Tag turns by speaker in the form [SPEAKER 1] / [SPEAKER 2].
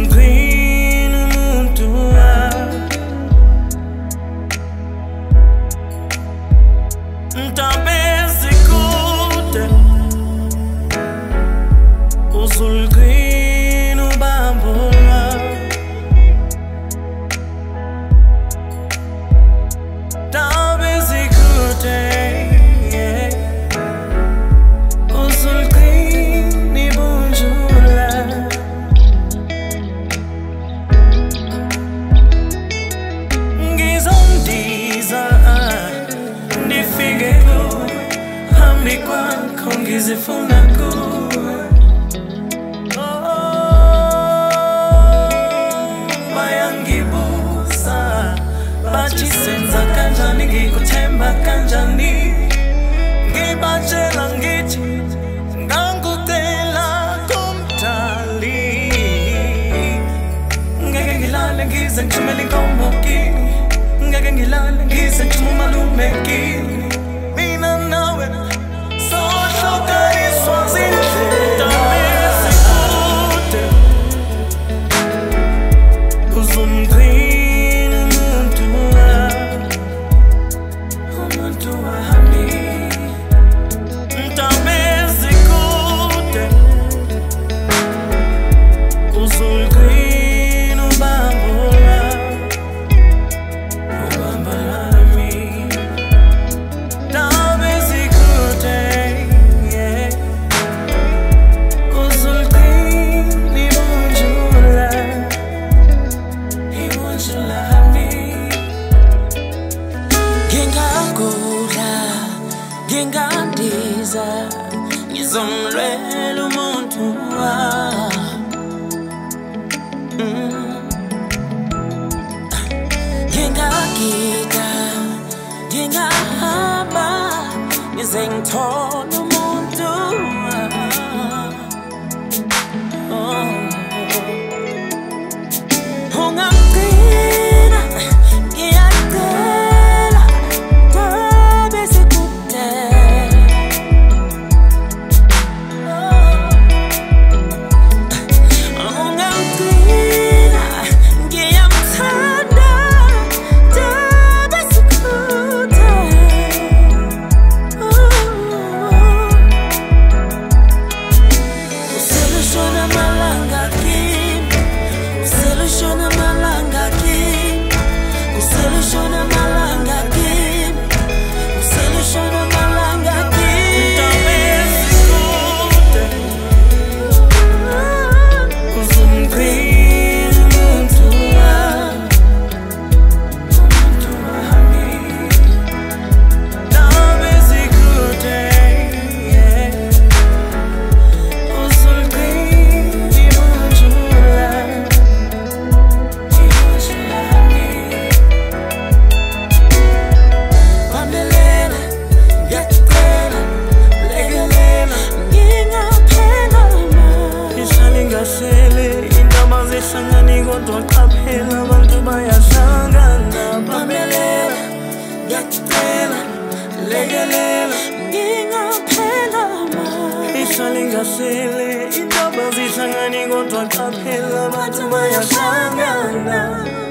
[SPEAKER 1] Uzumqina umuntu Mtambe zikude Uzulqina ubambula Mtambe zikude Uzulqina ibunjula Ngizondiza Nifike kuwe Hambi kwakho ngizifuna kuwe Bayangibuza Bathi senza kanjani ngikuthemba kanjani Ngibatshela ngithi Ngangutela kumdali Ngeke ngilale ngize ngithumele inkomo kini Ngeke ngilale ngize ngithuma umalume kini Mina nawe sohlukaniswa zindlela ezikude Uzumqina umuntu wami Mtambe zikude Uzulqina ubambula Mtambe zikude Uzulqina ibunjula Ngingagula, ngingandiza Ngizomlwela umuntu Ngingagida, ngingahamba Ngize ngithole umuntu Ungaqina, ngiyacela Mtambe zikude Ungaqina, ngiyamthanda Mtambe zikude Uselishona malanga kimi Uselishona malanga kimi Uselishona malanga kimi Uselishona malanga kimi Mtambe zikude Uzumqina umuntu wami Mtambe zikude Uzulqina ibunjula Bambelela, ngiyacela, lekelela Ngingaphela Ihlale ngahlele, indaba zihlangani kodwa qaphela Abantu bayahlangana Bambelela, ngiyacela, lekelela Ngingaphela Ihlale ngahlele, indaba zihlangani kodwa qaphela Abantu bayahlangana